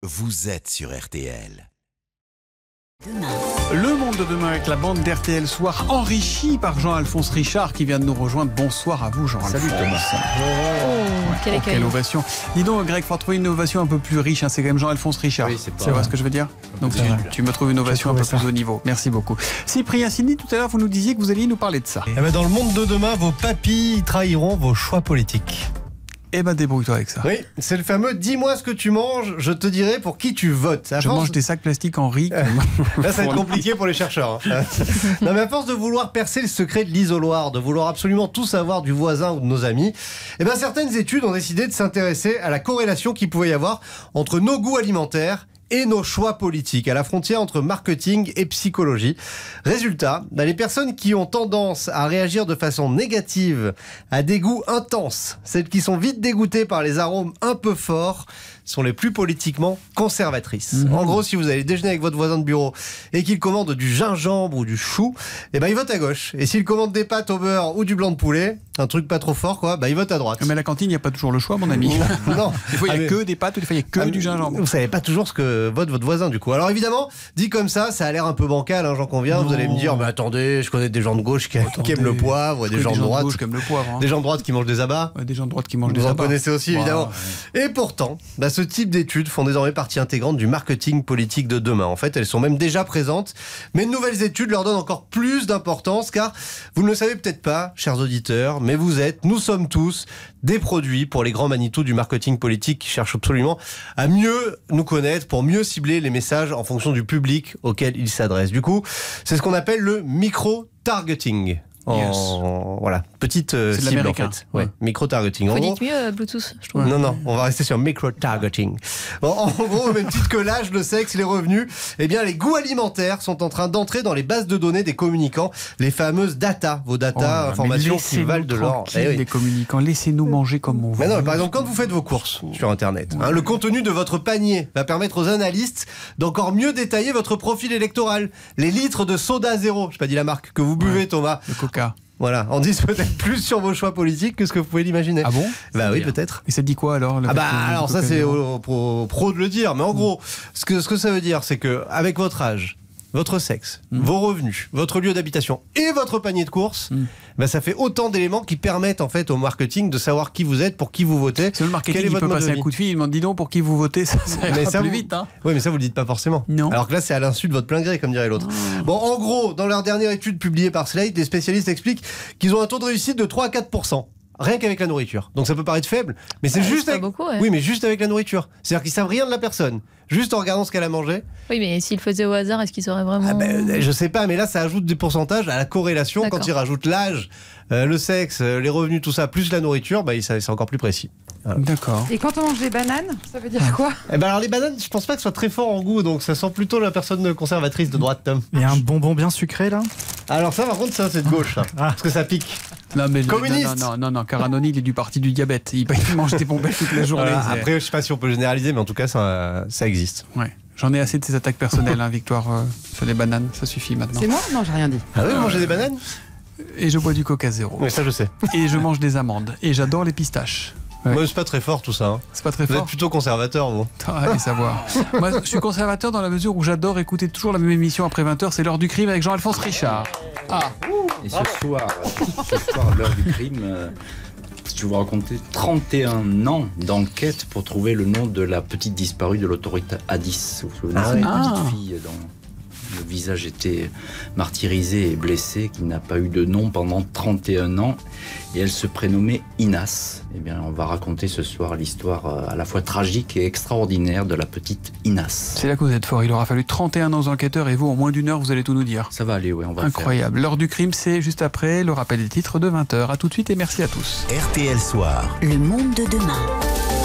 vous êtes sur RTL. Le monde de demain avec la bande d'RTL Soir, enrichie par Jean-Alphonse Richard qui vient de nous rejoindre. Bonsoir à vous, Jean-Alphonse. Salut Thomas. Quelle ovation. Dis donc, Greg, il faut trouver une ovation un peu plus riche. C'est quand même Jean-Alphonse Richard. Oui, c'est vrai ce que je veux dire. Donc tu me trouves une ovation un peu plus haut niveau. Merci beaucoup. Cyprien Sini, tout à l'heure, vous nous disiez que vous alliez nous parler de ça. Dans le monde de demain, vos papilles trahiront vos choix politiques. Eh ben, débrouille-toi avec ça. Oui, c'est le fameux « dis-moi ce que tu manges, je te dirai pour qui tu votes ». Je mange des sacs plastiques en riz. Là, ça va être compliqué pour les chercheurs. Non, mais à force de vouloir percer le secret de l'isoloir, de vouloir absolument tout savoir du voisin ou de nos amis, certaines études ont décidé de s'intéresser à la corrélation qu'il pouvait y avoir entre nos goûts alimentaires et nos choix politiques, à la frontière entre marketing et psychologie. Résultat, les personnes qui ont tendance à réagir de façon négative à des goûts intenses, celles qui sont vite dégoûtées par les arômes un peu forts, sont les plus politiquement conservatrices. En gros, si vous allez déjeuner avec votre voisin de bureau et qu'il commande du gingembre ou du chou, il vote à gauche. Et s'il commande des pâtes au beurre ou du blanc de poulet, un truc pas trop fort, il vote à droite. Mais à la cantine, il n'y a pas toujours le choix, mon ami. Non. Des fois, il n'y a que des pâtes ou des fois, il n'y a que du gingembre. Vous savez pas toujours ce que vote votre voisin, du coup. Alors évidemment, dit comme ça a l'air un peu bancal, j'en conviens. Vous allez me dire, attendez, je connais des gens de gauche qui aiment le poivre, des gens de droite qui aiment le poivre. Des gens de droite qui mangent des abats. Des gens de droite qui mangent des abats. abats. Vous en connaissez aussi, évidemment. Ouais. Et pourtant, ce type d'études font désormais partie intégrante du marketing politique de demain. En fait, elles sont même déjà présentes, mais de nouvelles études leur donnent encore plus d'importance, car vous ne le savez peut-être pas, chers auditeurs, mais nous sommes tous des produits pour les grands Manitou du marketing politique qui cherchent absolument à mieux nous connaître, pour mieux cibler les messages en fonction du public auquel ils s'adressent. Du coup, c'est ce qu'on appelle le micro-targeting. Voilà, petite cible en fait. Ouais. Micro-targeting. Vous dites mieux Bluetooth, je trouve. Non, on va rester sur micro-targeting. En gros, au même titre que l'âge, le sexe, les revenus, les goûts alimentaires sont en train d'entrer dans les bases de données des communicants, les fameuses data, vos data, informations qui valent de l'or. Les communicants, laissez-nous manger comme on veut. Mais non, par exemple, quand vous faites vos courses sur Internet, le contenu de votre panier va permettre aux analystes d'encore mieux détailler votre profil électoral. Les litres de soda zéro, je n'ai pas dit la marque, que vous buvez, Thomas. Le Coca. Voilà, on dit peut-être plus sur vos choix politiques que ce que vous pouvez l'imaginer. Ah bon ? Oui, peut-être. Et ça dit quoi alors ? Alors ça c'est aux pros de le dire, mais en gros, ce que ça veut dire, c'est que avec votre âge, votre sexe, vos revenus, votre lieu d'habitation et votre panier de courses, ça fait autant d'éléments qui permettent en fait au marketing de savoir qui vous êtes, pour qui vous votez. C'est le marketing qui peut passer un coup de fil, il demande dis donc pour qui vous votez, ça ira plus vite. Oui, mais ça vous le dites pas forcément. Non. Alors que là c'est à l'insu de votre plein gré, comme dirait l'autre. Bon, en gros, dans leur dernière étude publiée par Slate, les spécialistes expliquent qu'ils ont un taux de réussite de 3 à 4%. Rien qu'avec la nourriture. Donc ça peut paraître faible, mais c'est juste avec... beaucoup, ouais. Oui, mais juste avec la nourriture. C'est-à-dire qu'ils savent rien de la personne, juste en regardant ce qu'elle a mangé. Oui, mais s'ils le faisaient au hasard, est-ce qu'ils sauraient vraiment... Je sais pas, mais là ça ajoute des pourcentages à la corrélation. D'accord. Quand ils rajoutent l'âge, le sexe, les revenus, tout ça, plus la nourriture, c'est encore plus précis. Voilà. D'accord. Et quand on mange des bananes, ça veut dire quoi ? Alors les bananes, je pense pas que ce soit très fort en goût, donc ça sent plutôt la personne conservatrice de droite, Tom. Il y a un bonbon bien sucré là ? Alors ça, par contre, ça c'est de gauche, ça, parce que ça pique. Non, mais communiste. Non, Caranoni, il est du parti du diabète. Il mange des bonbons toute la journée. Voilà. Après, je sais pas si on peut généraliser, mais en tout cas, ça existe. Ouais. J'en ai assez de ces attaques personnelles, Victoire, sur les bananes. Ça suffit maintenant. C'est moi ? Non, j'ai rien dit. Ah oui, vous mangez des bananes ? Et je bois du Coca zéro. Oui, ça je sais. Et je mange des amandes. Et j'adore les pistaches. Ouais. Moi, c'est pas très fort tout ça. C'est pas très vous fort. Êtes plutôt conservateur, vous. Allez savoir. Moi, je suis conservateur dans la mesure où j'adore écouter toujours la même émission après 20h. C'est l'heure du crime avec Jean-Alphonse Richard. Et ce soir, l'heure du crime, je vais vous raconter 31 ans d'enquête pour trouver le nom de la petite disparue de l'autorité A10. Vous vous souvenez, cette petite fille dont le visage était martyrisé et blessé, qui n'a pas eu de nom pendant 31 ans. Et elle se prénommait Inas. Eh bien, on va raconter ce soir l'histoire à la fois tragique et extraordinaire de la petite Inas. C'est là que vous êtes fort. Il aura fallu 31 ans aux enquêteurs et vous, en moins d'une heure, vous allez tout nous dire. Ça va aller, oui, on va incroyable. Le faire. L'heure du crime, c'est juste après le rappel des titres de 20h. A tout de suite et merci à tous. RTL Soir. Le monde de demain.